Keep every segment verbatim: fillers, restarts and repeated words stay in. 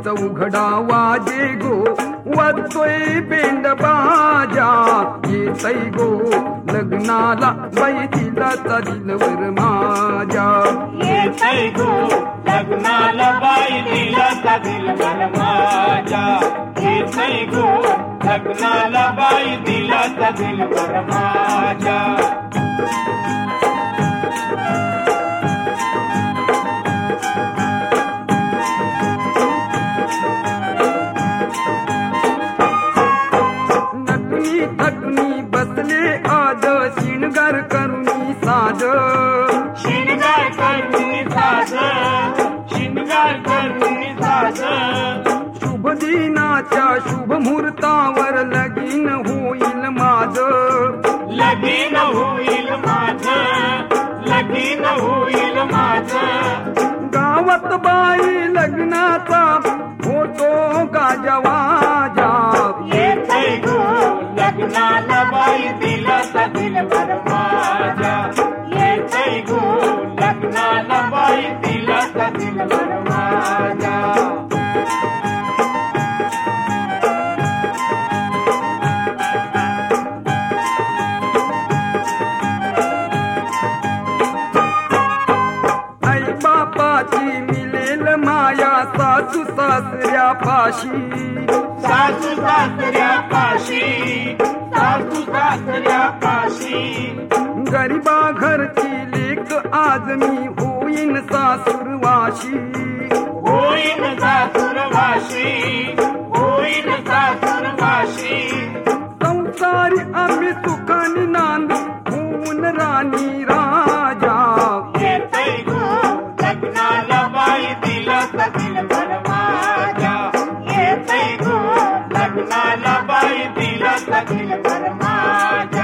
उघडा वाजे गो, वाजतोय बेंड बाजा. येतय गो लग्नाला बाई दिलाचा दिलवर माझ्या. येतय गो लग्नाला बाई दिलाचा दिलवर माझ्या. येतय गो लग्नाला बाई दिलाचा दिलवर माझ्या. नटनी थटनी बसले आज शिणगार करुनी साज. शिणगार करुनी साज, शिणगार करुनी साज. शुभ दिनाच्या शुभ मुहूर्तावर लगीन होईल माझ. लगीन होईल माझ, लगीन होईल माझ. गावात बाई लग्नाचा होतो गाजवाजा. येतय गो लग्नाला बाई दिलाचा दिलवर माझ्या. येतय गो लग्नाला बाई दिलाचा दिलवर माझ्या. आई बापाची मिळेल माया सासू सासऱ्या पाशी. सासू सासऱ्या पाशी, सासू सासऱ्या पाशी. गरीबा घरची लेक आज मी होईन सासूरवाशी. होईन सासूरवाशी, होईन सासूरवाशी. संसारी आम्ही सुखानी नांद होऊन राणी राजा. येतय गो लग्नाला बाई दिलाचा दिलवर माझ्या. येतय गो लग्नाला बाई दिलाचा दिलवर माझ्या.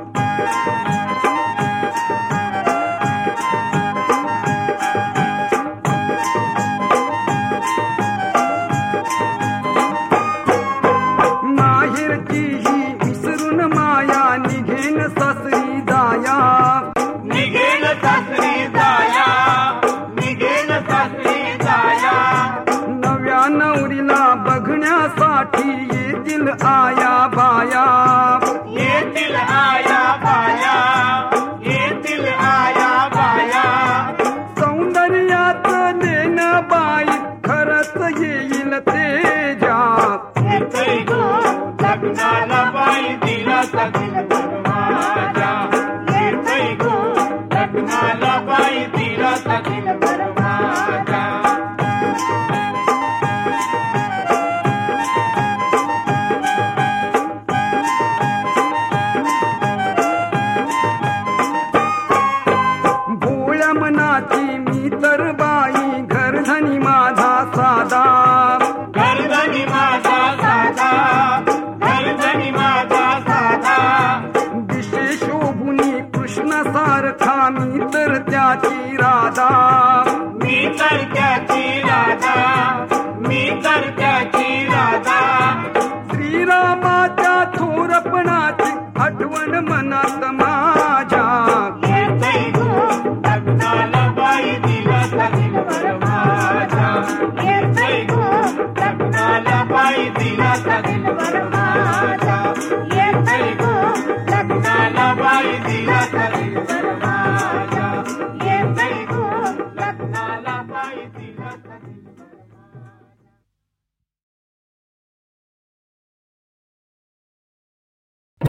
माहेरची ही विसरून माया निघेन सासरी जाया. निघेल सासरी जाया, निघेल सासरी जाया. नव्या नवरीला बघण्यासाठी येतील आया बाया. येतील आया बाया, येतील आया बाया. सौंदर्यात देणं बाई खरंच येईल तेजा. येतय गो लग्नाला बाई दिलाचा दिलवर माझ्या. येतय गो लग्नाला बाई दिलाचा दिलवर माझ्या. भोळ्या मनाची मी तर बाई घरधनी माझा साधा. घरधनी माझा साधा, घरधनी माझा साधा. दिशे शोभुनी कृष्ण सारखा मी तर त्याची राधा. मी तर त्याची राधा, मी तर त्याची राधा. श्रीरामाच्या थोरपणाची आठवण मनात माझ्या. येतय गो लग्नाला बाई दिलाचा दिलवर माझ्या. येतय गो लग्नाला बाई दिलाचा दिलवर माझ्या.